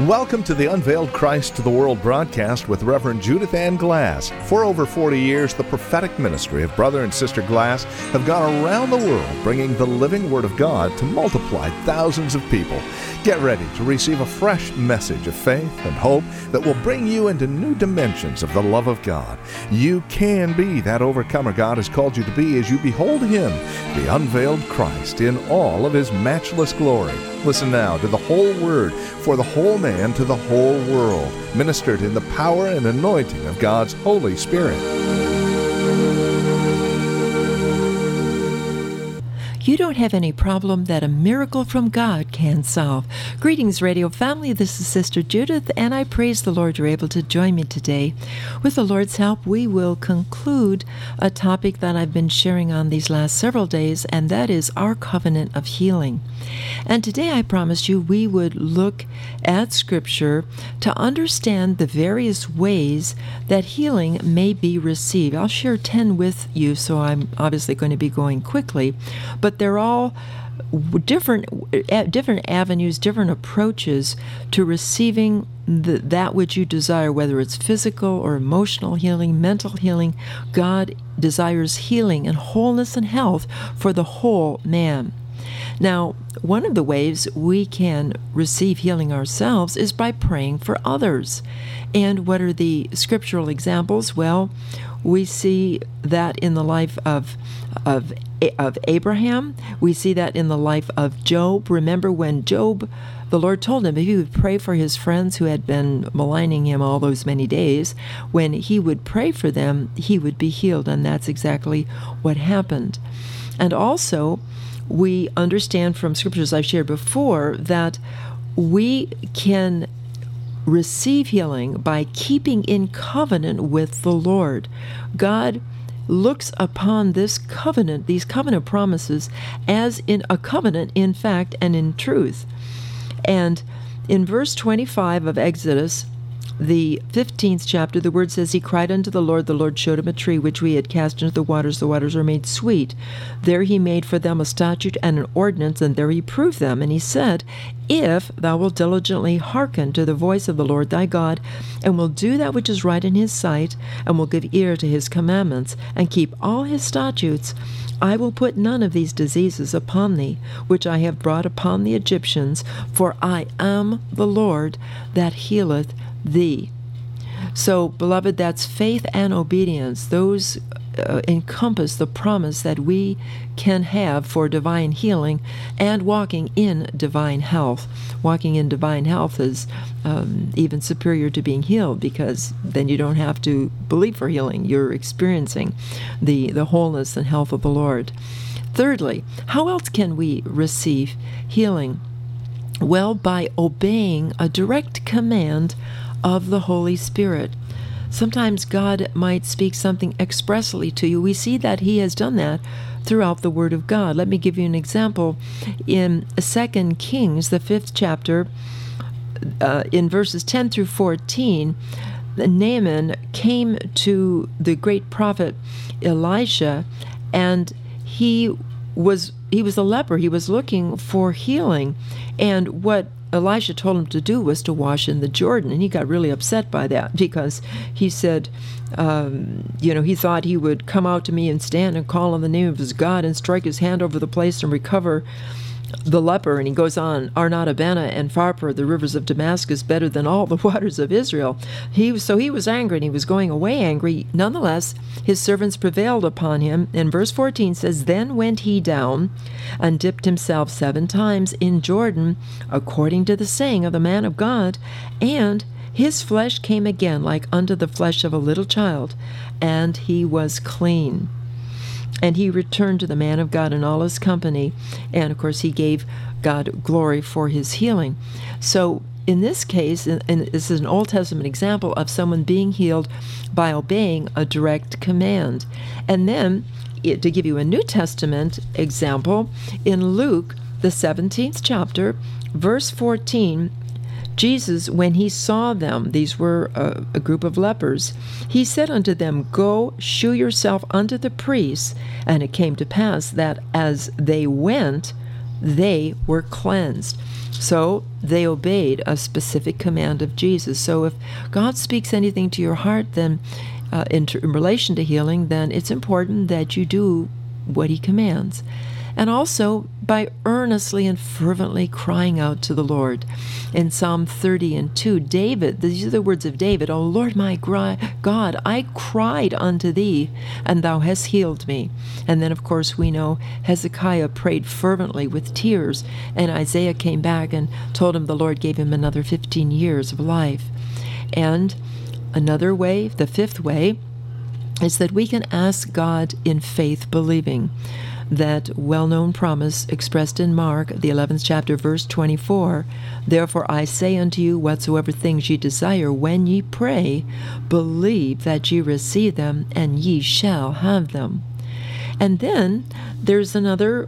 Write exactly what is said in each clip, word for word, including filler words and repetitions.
Welcome to the Unveiled Christ to the World broadcast with Reverend Judith Ann Glass. For over forty years, the prophetic ministry of Brother and Sister Glass have gone around the world bringing the living Word of God to multiply thousands of people. Get ready to receive a fresh message of faith and hope that will bring you into new dimensions of the love of God. You can be that overcomer God has called you to be as you behold Him, the unveiled Christ, in all of His matchless glory. Listen now to the whole Word for the whole man to the whole world, ministered in the power and anointing of God's Holy Spirit. You don't have any problem that a miracle from God can solve. Greetings, radio family. This is Sister Judith, and I praise the Lord you're able to join me today. With the Lord's help, we will conclude a topic that I've been sharing on these last several days, and that is our covenant of healing. And today I promised you we would look at Scripture to understand the various ways that healing may be received. I'll share ten with you, so I'm obviously going to be going quickly, but they're all different different avenues, different approaches to receiving the, that which you desire, whether it's physical or emotional healing, mental healing. God desires healing and wholeness and health for the whole man. Now, one of the ways we can receive healing ourselves is by praying for others. And what are the scriptural examples? Well, we see that in the life of of of Abraham. We see that in the life of Job. Remember when Job, the Lord told him if he would pray for his friends who had been maligning him all those many days, when he would pray for them, he would be healed. And that's exactly what happened. And also, we understand from scriptures I've shared before that we can receive healing by keeping in covenant with the Lord. God looks upon this covenant, these covenant promises, as in a covenant in fact and in truth. And in verse twenty-five of Exodus, the fifteenth chapter, the word says, he cried unto the Lord. The Lord showed him a tree which we had cast into the waters. The waters were made sweet. There he made for them a statute and an ordinance, and there he proved them. And he said, if thou wilt diligently hearken to the voice of the Lord thy God, and will do that which is right in his sight, and will give ear to his commandments, and keep all his statutes, I will put none of these diseases upon thee, which I have brought upon the Egyptians, for I am the Lord that healeth thee. So, beloved, that's faith and obedience. Those uh, encompass the promise that we can have for divine healing and walking in divine health. Walking in divine health is um, even superior to being healed, because then you don't have to believe for healing. You're experiencing the, the wholeness and health of the Lord. Thirdly, how else can we receive healing? Well, by obeying a direct command of the Holy Spirit. Sometimes God might speak something expressly to you. We see that He has done that throughout the Word of God. Let me give you an example. In Second Kings, the fifth chapter, uh, in verses ten through fourteen, Naaman came to the great prophet Elisha, and he was he was a leper. He was looking for healing, and what Elisha told him to do was to wash in the Jordan, and he got really upset by that, because he said, um, you know, he thought he would come out to me and stand and call on the name of his God and strike his hand over the place and recover the leper. And he goes on, are not Abana and Pharpar, the rivers of Damascus, better than all the waters of Israel? He was, so he was angry, and he was going away angry. Nonetheless, his servants prevailed upon him. And verse fourteen says, then went he down and dipped himself seven times in Jordan, according to the saying of the man of God, and his flesh came again like unto the flesh of a little child, and he was clean. And he returned to the man of God and all his company. And, of course, he gave God glory for his healing. So, in this case, and this is an Old Testament example of someone being healed by obeying a direct command. And then, it, to give you a New Testament example, in Luke, the seventeenth chapter, verse fourteen, Jesus, when he saw them, these were a, a group of lepers, he said unto them, go, shew yourself unto the priests. And it came to pass that as they went, they were cleansed. So they obeyed a specific command of Jesus. So if God speaks anything to your heart, then uh, in, in relation to healing, then it's important that you do what he commands. And also by earnestly and fervently crying out to the Lord. In Psalm thirty and two, David, these are the words of David, "O Lord my God, I cried unto thee, and thou hast healed me." And then, of course, we know Hezekiah prayed fervently with tears, and Isaiah came back and told him the Lord gave him another fifteen years of life. And another way, the fifth way, is that we can ask God in faith, believing. That well-known promise expressed in Mark, the eleventh chapter, verse twenty-four, "Therefore I say unto you, whatsoever things ye desire, when ye pray, believe that ye receive them, and ye shall have them." And then there's another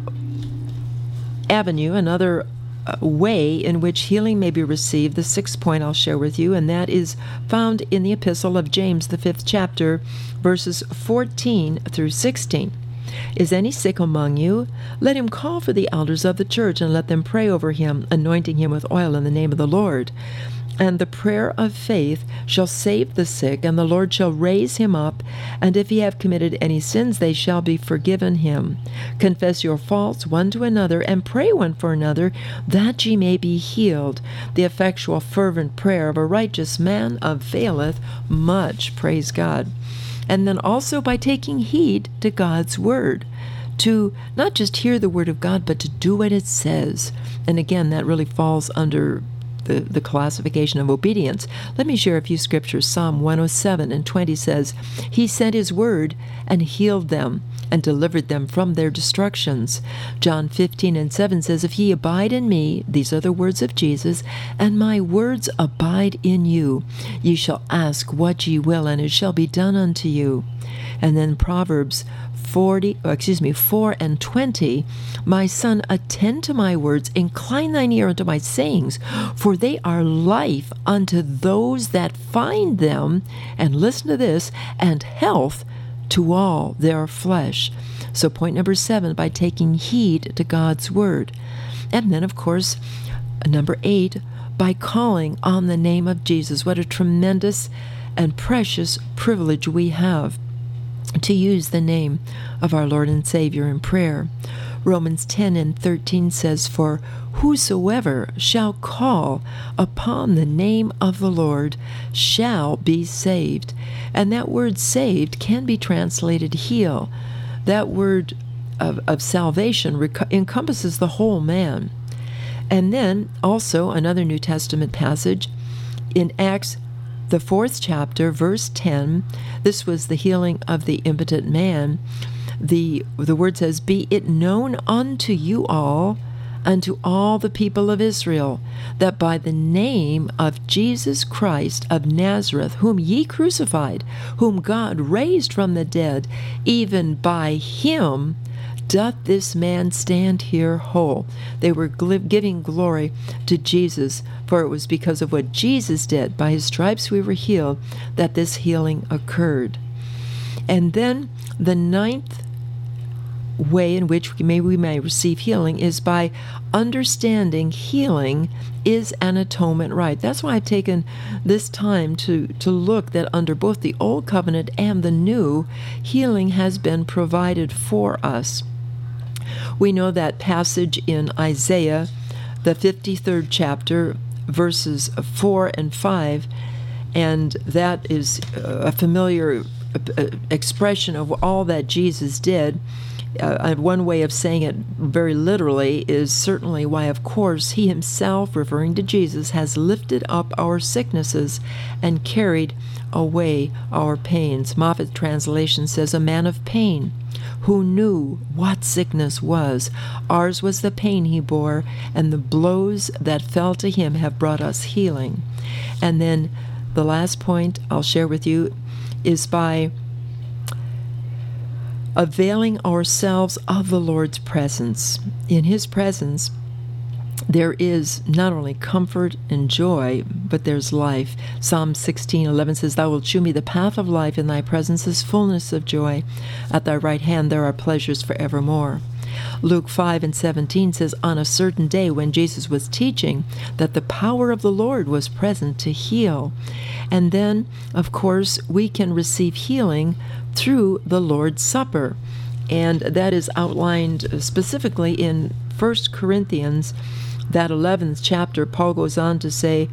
avenue, another uh, way in which healing may be received, the sixth point I'll share with you, and that is found in the epistle of James, the fifth chapter, verses fourteen through sixteen. "Is any sick among you? Let him call for the elders of the church, and let them pray over him, anointing him with oil in the name of the Lord. And the prayer of faith shall save the sick, and the Lord shall raise him up. And if he have committed any sins, they shall be forgiven him. Confess your faults one to another, and pray one for another, that ye may be healed. The effectual fervent prayer of a righteous man availeth much." Praise God. And then also by taking heed to God's word, to not just hear the word of God, but to do what it says. And again, that really falls under the, the classification of obedience. Let me share a few scriptures. Psalm one oh seven and twenty says, "He sent his word and healed them and delivered them from their destructions." John fifteen and seven says, "If ye abide in me," these are the words of Jesus, "and my words abide in you, ye shall ask what ye will, and it shall be done unto you." And then Proverbs forty, oh, excuse me, four and twenty, "My son, attend to my words, incline thine ear unto my sayings, for they are life unto those that find them," and listen to this, "and health to all their flesh." So point number seven, by taking heed to God's word. And then, of course, number eight, by calling on the name of Jesus. What a tremendous and precious privilege we have to use the name of our Lord and Savior in prayer. Romans ten and thirteen says, "For whosoever shall call upon the name of the Lord shall be saved." And that word saved can be translated heal. That word of, of salvation rec- encompasses the whole man. And then also another New Testament passage in Acts, the fourth chapter, verse ten. This was the healing of the impotent man. The, the word says, "Be it known unto you all, unto all the people of Israel, that by the name of Jesus Christ of Nazareth, whom ye crucified, whom God raised from the dead, even by him doth this man stand here whole." They were gl- giving glory to Jesus, for it was because of what Jesus did. By his stripes we were healed, that this healing occurred. And then the ninth way in which we may, we may receive healing is by understanding healing is an atonement right. That's why I've taken this time to, to look that under both the Old Covenant and the New, healing has been provided for us. We know that passage in Isaiah, the fifty-third chapter, verses four and five, and that is a familiar expression of all that Jesus did. Uh, one way of saying it very literally is certainly why, of course, he himself, referring to Jesus, has lifted up our sicknesses and carried away our pains. Moffat translation says, "A man of pain, who knew what sickness was. Ours was the pain he bore, and the blows that fell to him have brought us healing." And then the last point I'll share with you is by availing ourselves of the Lord's presence. In his presence, there is not only comfort and joy, but there's life. Psalm sixteen eleven says, "Thou wilt shew me the path of life. In thy presence is fullness of joy. At thy right hand there are pleasures forevermore." Luke five and seventeen says, on a certain day when Jesus was teaching, that the power of the Lord was present to heal. And then, of course, we can receive healing through the Lord's Supper. And that is outlined specifically in First Corinthians, that eleventh chapter. Paul goes on to say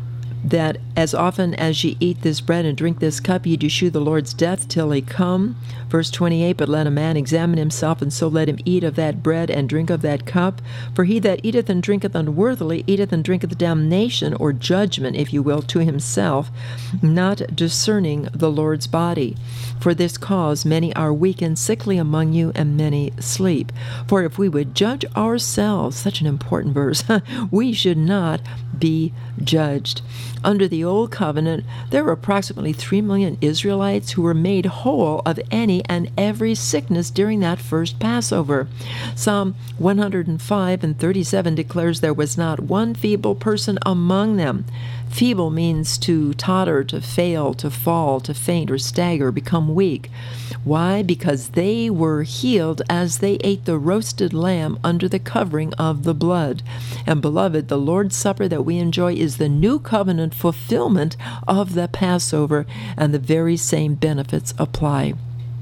that as often as ye eat this bread and drink this cup, ye do shew the Lord's death till he come. Verse twenty-eight, but let a man examine himself, and so let him eat of that bread and drink of that cup. For he that eateth and drinketh unworthily eateth and drinketh damnation, or judgment, if you will, to himself, not discerning the Lord's body. For this cause many are weak and sickly among you, and many sleep. For if we would judge ourselves, such an important verse, we should not be judged. Under the Old Covenant, there were approximately three million Israelites who were made whole of any and every sickness during that first Passover. Psalm one hundred five and thirty-seven declares there was not one feeble person among them. Feeble means to totter, to fail, to fall, to faint or stagger, become weak. Why? Because they were healed as they ate the roasted lamb under the covering of the blood. And beloved, the Lord's Supper that we enjoy is the new covenant fulfillment of the Passover, and the very same benefits apply.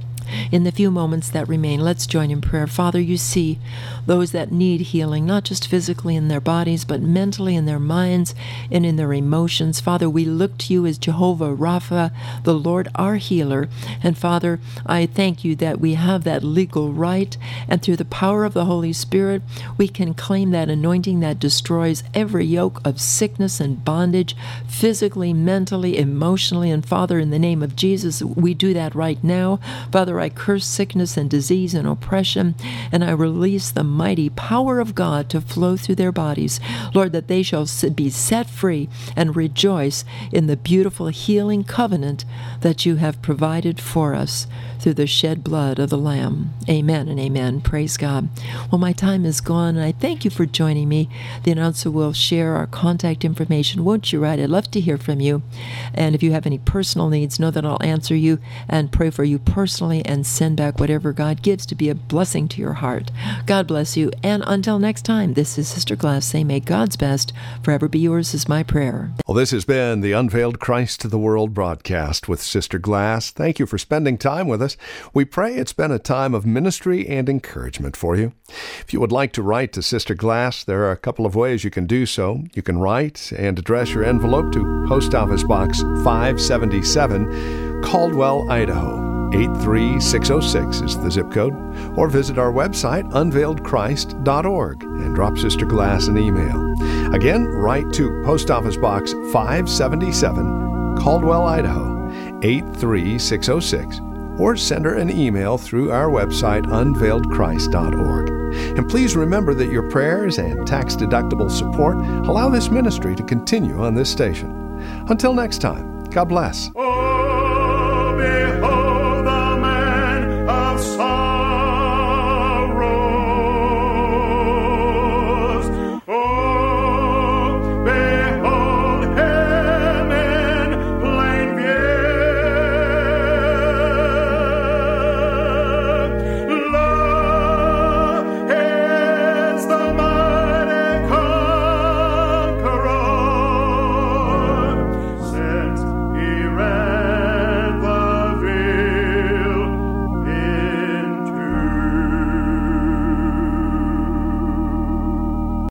In the few moments that remain, let's join in prayer. Father, you see those that need healing, not just physically in their bodies, but mentally in their minds and in their emotions. Father, we look to you as Jehovah Rapha, the Lord our healer. And Father, I thank you that we have that legal right, and through the power of the Holy Spirit, we can claim that anointing that destroys every yoke of sickness and bondage, physically, mentally, emotionally. And Father, in the name of Jesus, we do that right now. Father, I curse sickness and disease and oppression, and I release the mighty power of God to flow through their bodies. Lord, that they shall be set free and rejoice in the beautiful healing covenant that you have provided for us through the shed blood of the Lamb. Amen and amen. Praise God. Well, my time is gone, and I thank you for joining me. The announcer will share our contact information. Won't you write? I'd love to hear from you. And if you have any personal needs, know that I'll answer you and pray for you personally and send back whatever God gives to be a blessing to your heart. God bless you. And until next time, this is Sister Glass saying, may God's best forever be yours is my prayer. Well, this has been the Unveiled Christ to the World broadcast with Sister Glass. Thank you for spending time with us. We pray it's been a time of ministry and encouragement for you. If you would like to write to Sister Glass, there are a couple of ways you can do so. You can write and address your envelope to Post Office Box five seventy-seven, Caldwell, Idaho. eight three six oh six is the zip code, or visit our website, unveiled christ dot org, and drop Sister Glass an email. Again, write to Post Office Box five seventy-seven, Caldwell, Idaho, eight three six oh six, or send her an email through our website, unveiled christ dot org. And please remember that your prayers and tax-deductible support allow this ministry to continue on this station. Until next time, God bless. Oh, behold.